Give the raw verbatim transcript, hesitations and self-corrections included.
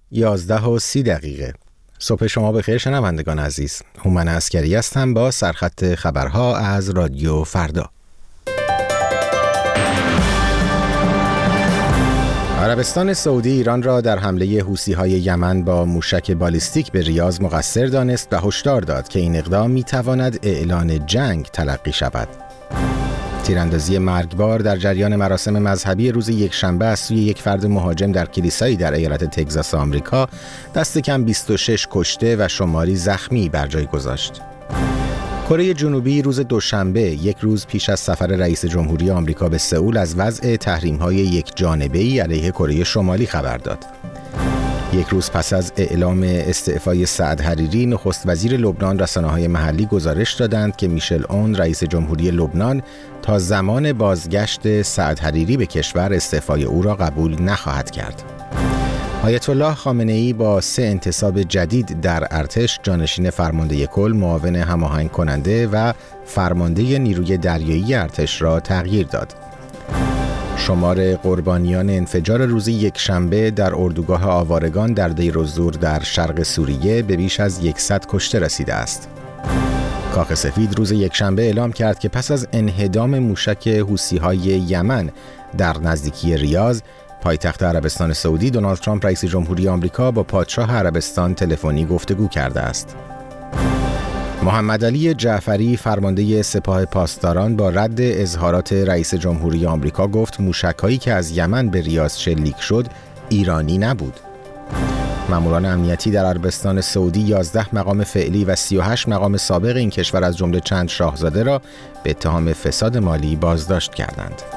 یازده و سی دقیقه. صبح شما بخیر شنوندگان عزیز. هومن عسکری هستم با سرخط خبرها از رادیو فردا. عربستان سعودی ایران را در حمله حوثی‌های یمن با موشک بالیستیک به ریاض مقصر دانست و هشدار داد که این اقدام می‌تواند اعلان جنگ تلقی شود. تیراندازی مرگبار در جریان مراسم مذهبی روز یکشنبه از سوی یک فرد مهاجم در کلیسایی در ایالت تگزاس آمریکا دست کم بیست و شش کشته و شماری زخمی بر جای گذاشت. کره جنوبی روز دوشنبه، یک روز پیش از سفر رئیس جمهوری آمریکا به سئول، از وضع تحریم‌های یک جانبه‌ای علیه کره شمالی خبر داد. یک روز پس از اعلام استعفای سعد حریری، نخست وزیر لبنان، رسانه‌های محلی گزارش دادند که میشل اون، رئیس جمهوری لبنان، تا زمان بازگشت سعد حریری به کشور استعفای او را قبول نخواهد کرد. آیت الله خامنه‌ای با سه انتصاب جدید در ارتش، جانشین فرمانده کل، معاون هماهنگ کننده و فرمانده نیروی دریایی ارتش را تغییر داد. شمار قربانیان انفجار روز یکشنبه در اردوگاه آوارگان در دیر الزور در شرق سوریه به بیش از صد کشته رسیده است. کاخ سفید روز یکشنبه اعلام کرد که پس از انهدام موشک حوثی‌های یمن در نزدیکی ریاض، پایتخت عربستان سعودی، دونالد ترامپ رئیس جمهوری آمریکا با پادشاه عربستان تلفنی گفتگو کرده است. محمد علی جعفری، فرمانده سپاه پاسداران، با رد اظهارات رئیس جمهوری آمریکا گفت موشک‌هایی که از یمن به ریاض شلیک شد ایرانی نبود. ماموران امنیتی در عربستان سعودی یازده مقام فعلی و سی و هشت مقام سابق این کشور از جمله چند شاهزاده را به اتهام فساد مالی بازداشت کردند.